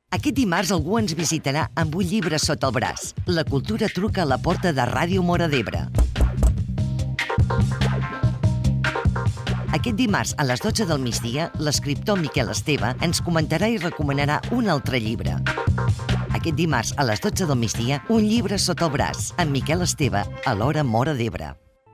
Aquest dimarts algú ens visitarà amb un llibre sota el braç. La cultura truca a la porta de Ràdio Móra d'Ebre. Aquest dimarts, a les 12 del migdia, l'escriptor Miquel Esteve ens comentarà i recomanarà un altre llibre. Aquest dimarts, a les 12 del migdia, un llibre sota el braç, amb Miquel Esteve, a l'Hora Móra d'Ebre.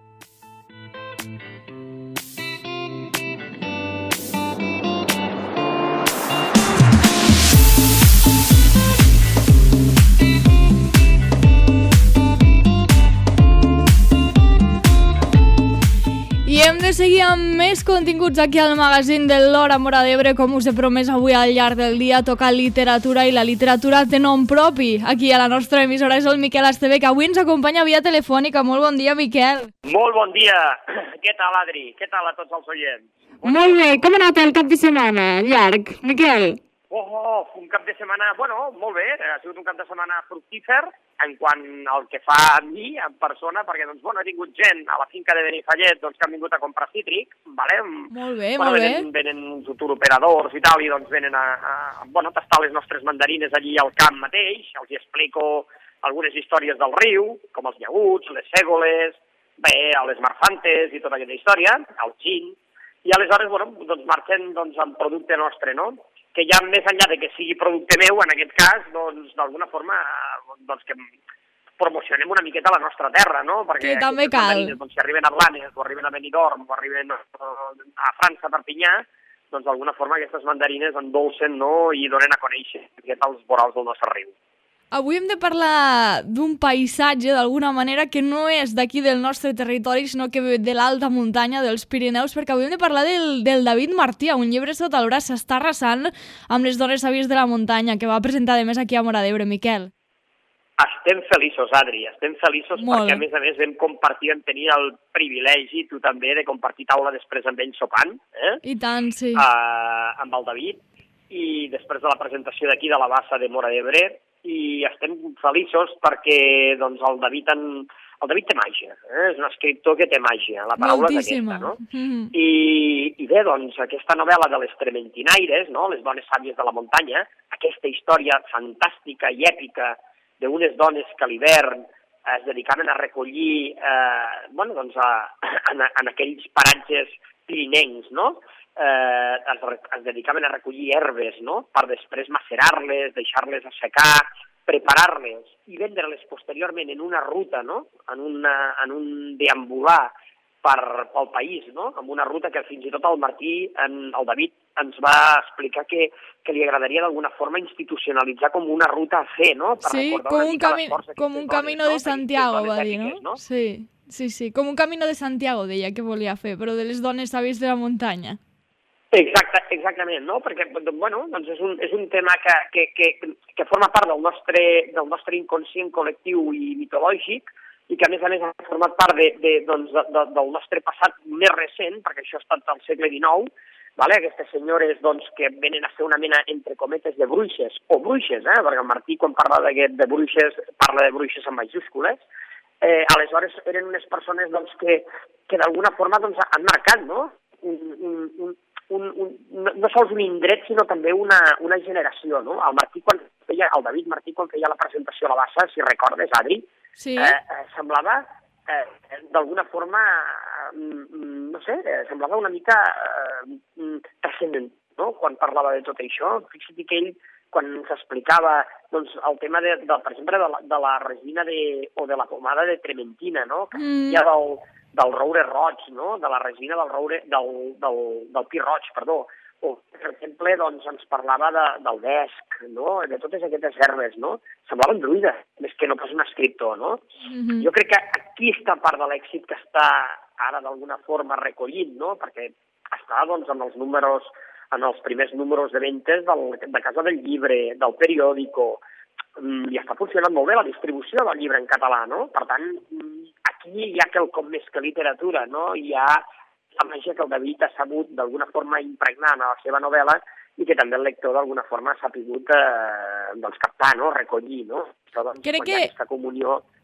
I hem de seguir amb més continguts aquí al magazín de l'Hora Móra d'Ebre. Com us he promès, avui al llarg del dia toca literatura, i la literatura té nom propi. Aquí a la nostra emissora és el Miquel Esteve, que avui ens acompanya via telefònica. Molt bon dia, Miquel. Molt bon dia. Què tal, Adri? Què tal a tots els oients? Molt bé. Com ha anat el cap de setmana llarg, Miquel? Un cap de setmana, molt bé. Ha sigut un cap de setmana fructífer en quant al que fa a mi, en persona, perquè, he tingut gent a la finca de Benifallet, que han vingut a comprar cítric, vale? Molt bé, molt bé. Venen uns turoperadors i tal, i venen a tastar les nostres mandarines allí al camp mateix. Els explico algunes històries del riu, com els llaguts, les sègoles, a les marfantes i tota aquesta història, el gin, i aleshores, marxen amb producte nostre, no? Que ja més enllà de que sigui producte meu, en aquest cas, d'alguna forma, que promocionem una miqueta la nostra terra, no? Perquè que també cal. Si arriben a Blanes, o arriben a Benidorm, o arriben a França, a Perpinyà, d'alguna forma aquestes mandarines endolcen, no?, i donen a conèixer els vorals del nostre riu. Avui hem de parlar d'un paisatge, d'alguna manera, que no és d'aquí del nostre territori, sinó que ve de l'alta muntanya, dels Pirineus, perquè avui hem de parlar del David Martí, un llibre sota el braç. S'està arrasant amb les dones sàvies de la muntanya, que va presentar, a més, aquí a Móra d'Ebre, Miquel. Estem feliços, Adri, estem feliços. Molt. Perquè, a més, vam compartir, vam tenir el privilegi, tu també, de compartir taula després amb ell sopant, I tant, sí. Amb el David, i després de la presentació d'aquí de la Bassa de Móra d'Ebre, i estem feliços perquè el David té màgia, és un escriptor que té màgia, la paraula moltíssima. És aquesta, no? I bé, aquesta novel·la de les trementinaires, no?, les dones sàvies de la muntanya, aquesta història fantàstica i èpica d'unes dones que a l'hivern es dedicaven a recollir, en aquells paratges pirinencs, no?, es dedicaven a recollir herbes, no?, per després macerar-les, deixar-les assecar, preparar-les i vendre-les posteriorment en una ruta, no?, en un deambular pel país, no?, amb una ruta que fins i tot el Martí, el David, ens va explicar que li agradaria d'alguna forma institucionalitzar com una ruta a fer, no?, per recordar una mica l'esforç d'aquestes dones. Com un camino de Santiago, va dir, no? Sí, com un camino de Santiago, deia que volia fer, però de les dones sàvies de la muntanya. Exactament, no? Perquè, és un tema que forma part del nostre inconscient col·lectiu i mitològic, i que, a més, ha format part del nostre passat més recent, perquè això ha estat al segle XIX, aquestes senyores que venen a fer una mena, entre cometes, de bruixes, o bruixes, perquè el Martí, quan parla de bruixes, parla de bruixes amb majúscules. Aleshores, eren unes persones que d'alguna forma han marcat, no?, no sols un indret, sinó també una generació, no? El David Martí, quan feia la presentació a la Bassa, si recordes, Adri, sí. Semblava, d'alguna forma, semblava una mica transcendent, no?, quan parlava de tot això. Fixa't que ell, quan s'explicava el tema, per exemple, de la resina o de la pomada de trementina, no?, que hi ha del roure roig, no?, de la resina del pi roig, perdó. O, per exemple, ens parlava del vesc, no?, de totes aquestes herbes, no? Semblaven druides, més que no pas un escriptor, no? Jo crec que aquí està part de l'èxit que està ara d'alguna forma recollint, no?, perquè està, en els números, en els primers números de ventes de Casa del Llibre, del periòdico, i està funcionant molt bé la distribució del llibre en català, no? Per tant, aquí hi ha quelcom més que literatura, no? Hi ha la màgia que el David ha sabut d'alguna forma impregnar en la seva novel·la i que també el lector d'alguna forma ha sapigut captar, no?, recollir, no? Això, Crec que aquesta comunió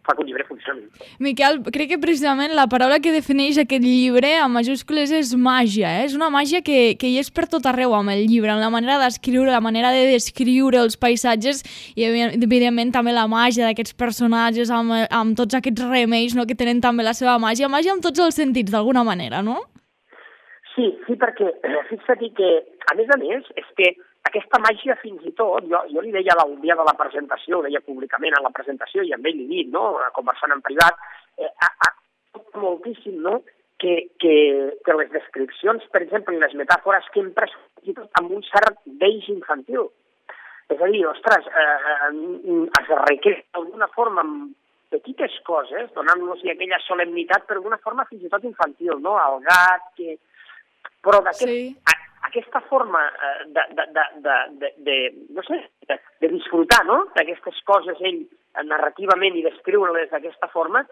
fa que un llibre funcioni. Miquel, crec que precisament la paraula que defineix aquest llibre amb majúscules és màgia, És una màgia que hi és per tot arreu amb el llibre, en la manera d'escriure, la manera de descriure els paisatges i, evidentment, també la màgia d'aquests personatges amb tots aquests remeis, no?, que tenen també la seva màgia en tots els sentits, d'alguna manera, no? Sí, perquè fixa't que, a més, és que aquesta màgia fins i tot, jo li deia el dia de la presentació, ho deia públicament en la presentació i amb ell li dic, no?, conversant en privat, moltíssim, no?, que les descripcions, per exemple, i les metàfores que empres fins i tot amb un cert deix infantil. És a dir, ostres, es requer d'alguna forma amb petites coses, donant-los aquella solemnitat, però d'una forma fins i tot infantil, no?, el gat, però aquesta forma de disfrutar, no?, d'aquestes coses ell narrativament i descriure-les d'aquesta forma,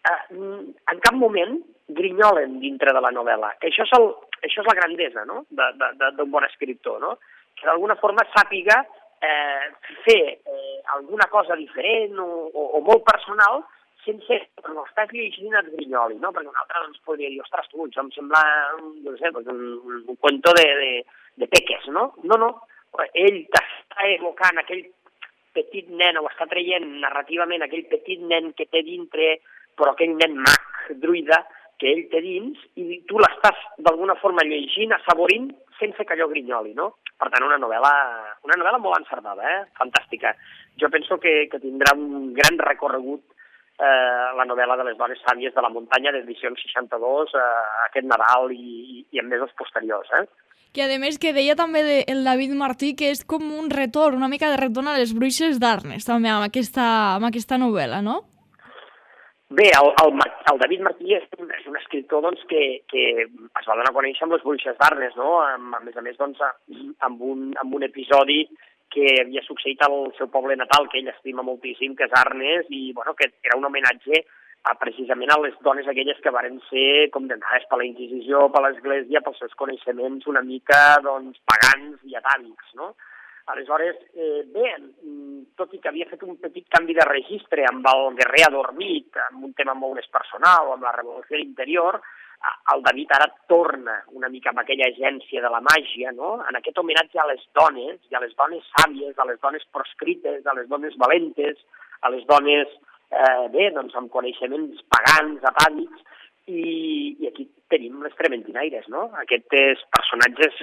en cap moment grinyolen dintre de la novel·la. Això és la grandesa, no?, d'un bon escriptor, no?, que d'alguna forma sàpiga fer alguna cosa diferent o molt personal sense que no estàs llegint et grinyoli, no? Perquè un altre doncs, podria dir, ostres, tu, això em sembla, jo no sé, un cuento de peques, no? No, ell t'està evocant aquell petit nen, o està traient narrativament aquell petit nen que té dintre, però aquell nen mag, druida, que ell té dins, i tu l'estàs d'alguna forma llegint, assaborint, sense que allò grinyoli, no? Per tant, una novel·la molt encertada, fantàstica. Jo penso que tindrà un gran recorregut la novel·la de les dones sàvies de la muntanya d'edició 62 aquest Nadal i en mesos posteriors. Que a més que deia també el David Martí que és com un retorn, una mica de retorn a les bruixes d'Arnes, també amb aquesta novel·la, no? Bé, el David Martí és un escriptor doncs, que es va donar a conèixer amb les bruixes d'Arnes, no? A més, doncs, amb un episodi que havia succeït al seu poble natal, que ell estima moltíssim, que és Arnes, i bueno, que era un homenatge precisament a les dones aquelles que varen ser condemnades per la Inquisició, per l'Església, pels seus coneixements una mica doncs, pagans i atàvics, no? Aleshores, bé, tot i que havia fet un petit canvi de registre amb el guerrer adormit, amb un tema molt més personal, amb la revolució interior, el David ara torna una mica amb aquella agència de la màgia, no?, en aquest homenatge a les dones, i a les dones sàvies, a les dones proscrites, a les dones valentes, a les dones, doncs, amb coneixements pagans, atàvics, i aquí tenim les trementinaires, no?, aquests personatges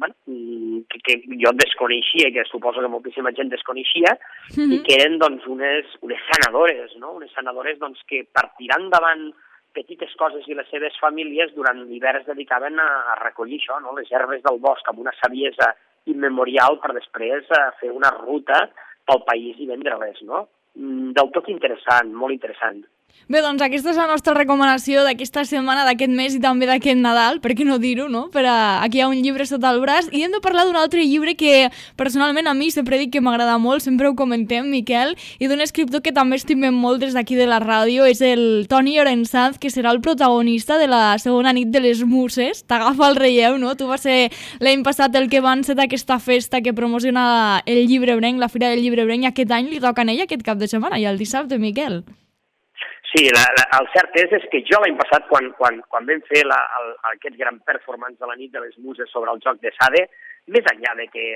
que jo desconeixia, que suposo que moltíssima gent desconeixia, i que eren, doncs, unes sanadores, no?, unes sanadores, doncs, que per tirar endavant petites coses i les seves famílies durant l'hivern es dedicaven a recollir això, no? Les herbes del bosc amb una saviesa immemorial per després fer una ruta pel país i vendre-les, no? Del tot interessant, molt interessant. Bé, doncs aquesta és la nostra recomanació d'aquesta setmana, d'aquest mes i també d'aquest Nadal, per què no dir-ho, no? Aquí hi ha un llibre sota el braç i hem de parlar d'un altre llibre que personalment a mi sempre dic que m'agrada molt, sempre ho comentem, Miquel, i d'un escriptor que també estimem molt des d'aquí de la ràdio, és el Toni Llorenzanz, que serà el protagonista de la segona nit de les Muses. T'agafa el relleu, no? Tu vas ser l'any passat el que va encetar aquesta festa que promociona el llibrebrenc, la Fira del Llibrebrenc, i aquest any li toca a ella aquest cap de setmana, i el dissabte, Miquel. Sí, el cert és que jo l'any passat, quan vam fer aquest gran performance de la nit de les Muses sobre el joc de Sade, més enllà de que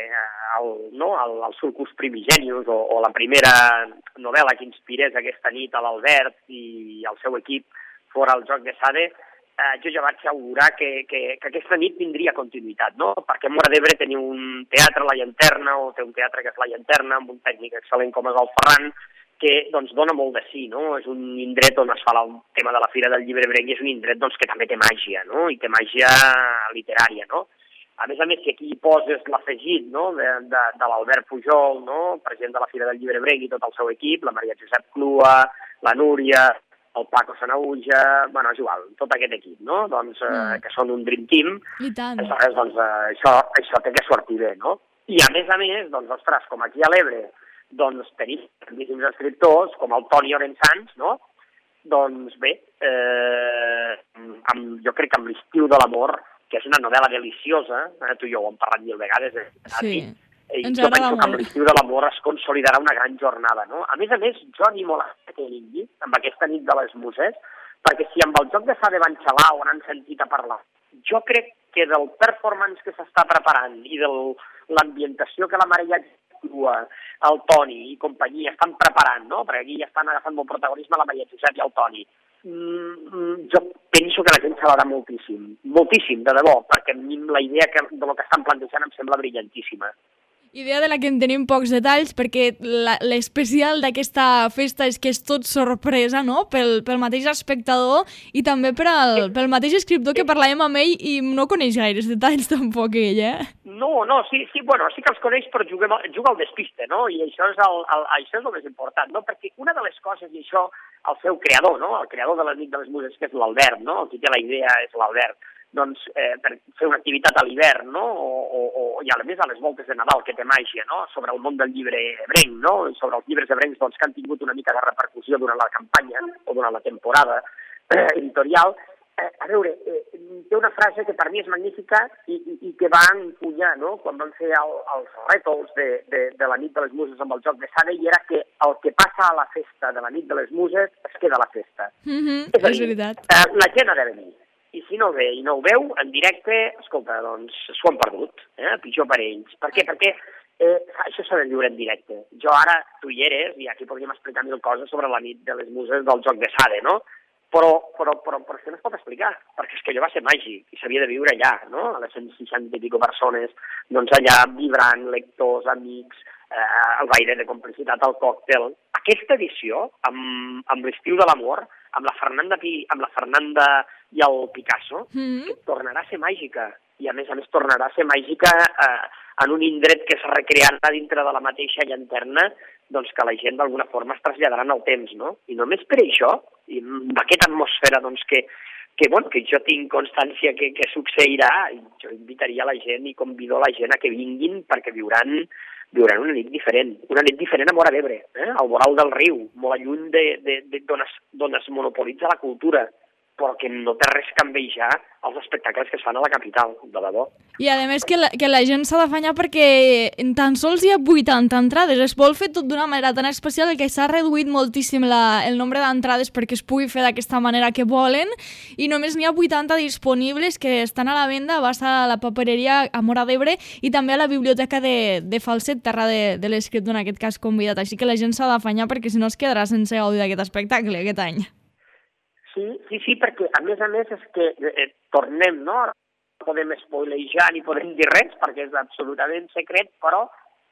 el Sulcus Primigenius o la primera novel·la que inspirés aquesta nit a l'Albert i el seu equip fora el joc de Sade, jo ja vaig augurar que aquesta nit tindria continuïtat, no? Perquè a Móra d'Ebre teniu un teatre, La Llanterna, o té un teatre que és La Llanterna, amb un tècnic excel·lent com és el Ferran, que doncs, dona molt de sí, no? És un indret on es fa el tema de la Fira del Llibrebrenc i és un indret doncs, que també té màgia, no? I té màgia literària, no? A més, si aquí poses l'afegit, no?, de l'Albert Pujol, no?, president de la Fira del Llibrebrenc i tot el seu equip, la Maria Josep Clua, la Núria, el Paco Sanaüja, bueno, és igual, tot aquest equip, no?, doncs, que són un dream team, i tant. Aleshores, doncs, això té que sortir bé, no? I a més, doncs, ostres, com aquí a l'Ebre, doncs tenim grandíssims escriptors, com el Toni Llorenzanz, no? Doncs bé, jo crec que amb l'Estiu de l'amor, que és una novel·la deliciosa, tu i jo ho hem parlat 1000 vegades, sí. I Ens jo agrada penso que amb molt. l'estiu de l'amor es consolidarà una gran jornada, no? A més, jo animo la gent que vingui amb aquesta nit de les muses, perquè si amb el joc de Sade van xalar o n'han sentit a parlar, jo crec que del performance que s'està preparant i de l'ambientació que la Maria Crua, el Toni i companyia estan preparant, no? Perquè aquí ja estan agafant molt protagonisme la Maria Josep i el Toni. Jo penso que la gent s'agradarà moltíssim, moltíssim, de debò, perquè a mi la idea de lo que estan plantejant em sembla brillantíssima. Idea de la que en tenim pocs detalls, perquè l'especial d'aquesta festa és que és tot sorpresa, no?, pel mateix espectador i també pel mateix escriptor que parlàvem amb ell i no coneix gaires detalls tampoc ell, No, sí que els coneix, però juga al despiste, no? I això és el més important, no? Perquè una de les coses, i això el seu creador, no?, el creador de la nit de les muses, que és l'Albert, no?, el qui té la idea és l'Albert, doncs per fer una activitat a l'hivern, no?, i a més a les voltes de Nadal, que té màgia, no?, sobre el món del llibre ebrenc, no?, sobre els llibres ebrencs doncs, que han tingut una mica de repercussió durant la campanya o durant la temporada editorial. A veure, té una frase que per mi és magnífica i que va encunyar, no?, quan van fer els rètols de la nit de les muses amb el joc de Sade, i era que el que passa a la festa de la nit de les muses es queda a la festa. És veritat. La gent ha de venir. I si no ve i no ho veu, en directe, escolta, doncs s'ho han perdut, pitjor per ells. Per què? Perquè això s'ha de viure en directe. Jo ara, tu hi eres, i aquí podríem explicar mil coses sobre la nit de les muses del joc de Sade, no? Però és que no es pot explicar, perquè és que allò va ser màgic, i s'havia de viure allà, no? A les 160 i pico persones, doncs allà vibrant, lectors, amics, el baile de complicitat, el còctel. Aquesta edició, amb l'estiu de l'amor, amb la Fernanda i el Picasso, que tornarà a ser màgica, i a més tornarà a ser màgica en un indret que es recrearà dintre de la mateixa llanterna, doncs que la gent d'alguna forma es traslladarà en el temps, no? I només per això, i amb aquesta atmosfera doncs, que jo tinc constància que succeirà, jo invitaria la gent i convido la gent a que vinguin perquè viuran una nit diferent a Móra d'Ebre, al voral del riu, molt lluny d'on es monopolitza la cultura, però que no té res que envejar els espectacles que es fan a la capital, de debò. I a més que la gent s'ha d'afanyar perquè tan sols hi ha 80 entrades, es vol fer tot d'una manera tan especial que s'ha reduït moltíssim el nombre d'entrades perquè es pugui fer d'aquesta manera que volen, i només n'hi ha 80 disponibles que estan a la venda, vas a la papereria a Móra d'Ebre i també a la biblioteca de Falset, terra de l'escriptor en aquest cas convidat, així que la gent s'ha d'afanyar perquè si no es quedarà sense gaudir d'aquest espectacle aquest any. Sí, perquè a més és que tornem, no? No podem spoilejar ni podem dir res perquè és absolutament secret, però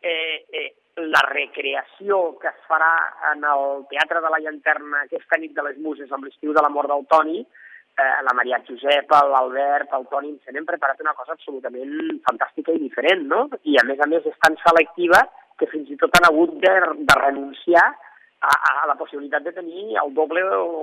la recreació que es farà en el Teatre de la Llanterna aquesta nit de les muses amb l'estiu de l'amor del Toni, la Maria Josep, l'Albert, el Toni, ens hem preparat una cosa absolutament fantàstica i diferent, no? I a més és tan selectiva que fins i tot han hagut de renunciar a la possibilitat de tenir el doble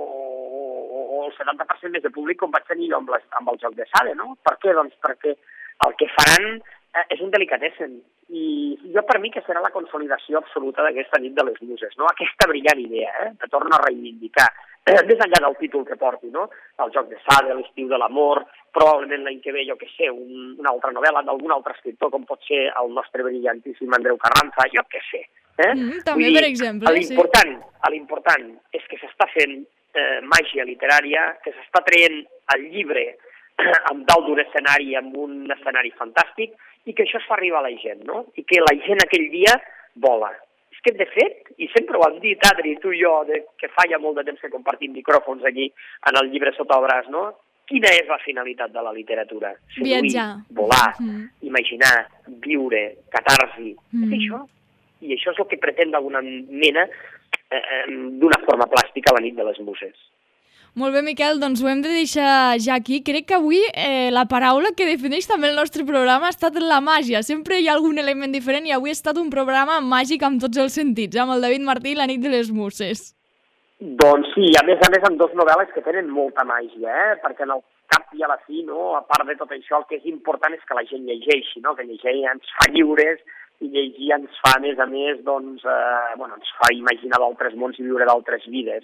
o el 70% més de públic com vaig tenir jo amb el joc de Sade, no? Per què? Doncs perquè el que faran és un delicatessen. I jo per mi que serà la consolidació absoluta d'aquesta nit de les muses, no? Aquesta brillant idea, que torno a reivindicar, més enllà del títol que porti, no? El joc de Sade, l'estiu de l'amor, probablement l'any que ve, jo què sé, una altra novel·la d'algun altre escriptor, com pot ser el nostre brillantíssim Andreu Carranza, jo què sé. També, per exemple, l'important és que s'està fent màgia literària, que s'està traient el llibre amb dalt d'un escenari, amb un escenari fantàstic, i que això es fa arribar a la gent, no? I que la gent aquell dia vola. És que, de fet, i sempre ho hem dit, Adri, tu i jo, que fa ja molt de temps que compartim micròfons allí en el llibre sota el braç, no? Quina és la finalitat de la literatura? Seduir, viatjar, volar, imaginar, viure, catarsi, és això. I això és el que pretén d'alguna mena d'una forma plàstica a la nit de les muses. Molt bé, Miquel, doncs ho hem de deixar ja aquí. Crec que avui la paraula que defineix també el nostre programa ha estat la màgia. Sempre hi ha algun element diferent i avui ha estat un programa màgic amb tots els sentits, amb el David Martí i la nit de les muses. Doncs sí, a més amb dos novel·les que tenen molta màgia, perquè en el cap i a la fi, no, a part de tot això, el que és important és que la gent llegeixi, no? Que llegir ens fa lliures i llegir ens fa, a més, doncs, ens fa imaginar d'altres mons i viure d'altres vides.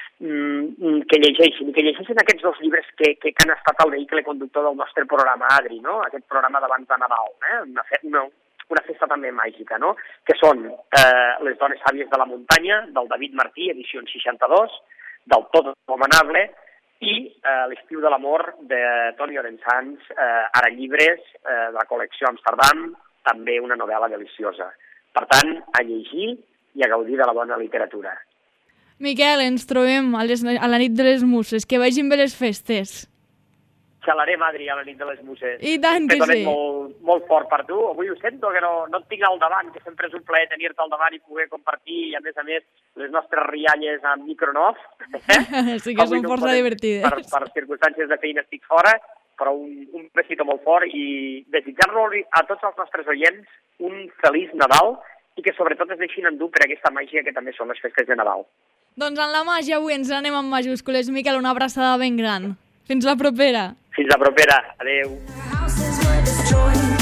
Que llegeixin aquests dos llibres que han estat el vehicle conductor del nostre programa, Adri, no? Aquest programa d'abans de Nadal, una festa també màgica, no? Que són Les dones sàvies de la muntanya, del David Martí, edició 62, del Tot Abominable, i L'estiu de l'amor de Toni Orensans, ara llibres, de la col·lecció Amsterdam, també una novel·la deliciosa. Per tant, a llegir i a gaudir de la bona literatura. Miquel, ens trobem a la nit de les Muses. Que vagin bé les festes. Xalarem, Adri, a la nit de les Muses. I tant que sí. Molt fort per tu. Avui ho sento, que no et tinc al davant, que sempre és un plaer tenir-te al davant i poder compartir, i a més, les nostres rialles amb micronof. Sí que són força divertides. Per circumstàncies de feina estic fora, però un besito molt fort i desitjar-lo a tots els nostres oients un feliç Nadal i que sobretot es deixin endur per aquesta màgia que també són les festes de Nadal. Doncs en la màgia avui ens anem amb majúscules. Miquel, una abraçada ben gran. Fins la propera. Fins la propera. Adéu.